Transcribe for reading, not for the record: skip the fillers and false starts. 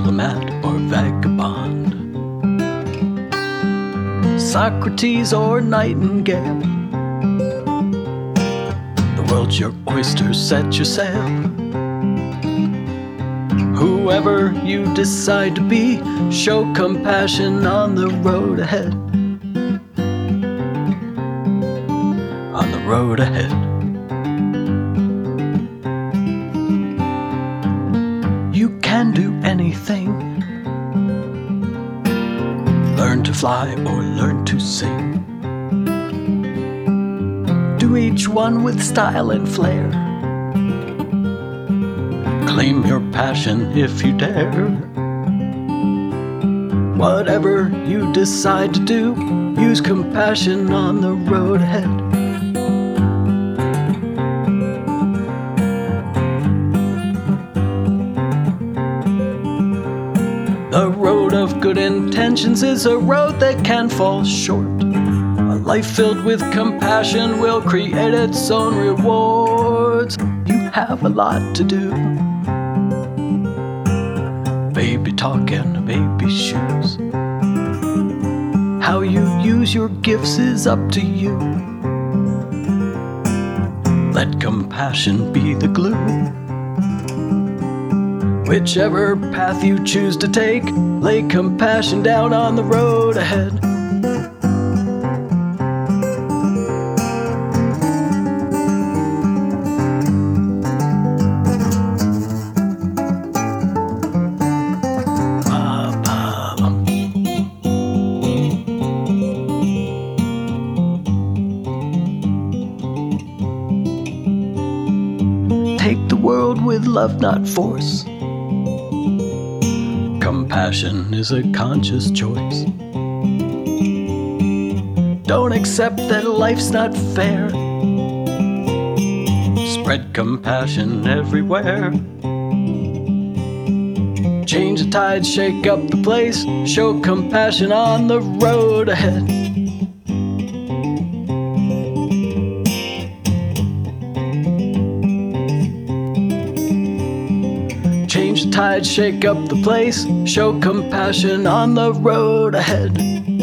diplomat or vagabond, Socrates or Nightingale. The world's your oyster, set your sail. Whoever you decide to be, show compassion on the road ahead. On the road ahead. You can do anything. Learn to fly or learn to sing. Do each one with style and flair. Claim your passion if you dare. Whatever you decide to do, use compassion on the road ahead. The road of good intentions is a road that can fall short. A life filled with compassion will create its own rewards. You have a lot to do. Baby talk and baby shoes. How you use your gifts is up to you. Let compassion be the glue. Whichever path you choose to take, lay compassion down on the road ahead. Take the world with love, not force. Compassion is a conscious choice. Don't accept that life's not fair. Spread compassion everywhere. Change the tide, shake up the place. Show compassion on the road ahead. Change the tide, shake up the place. Show compassion on the road ahead.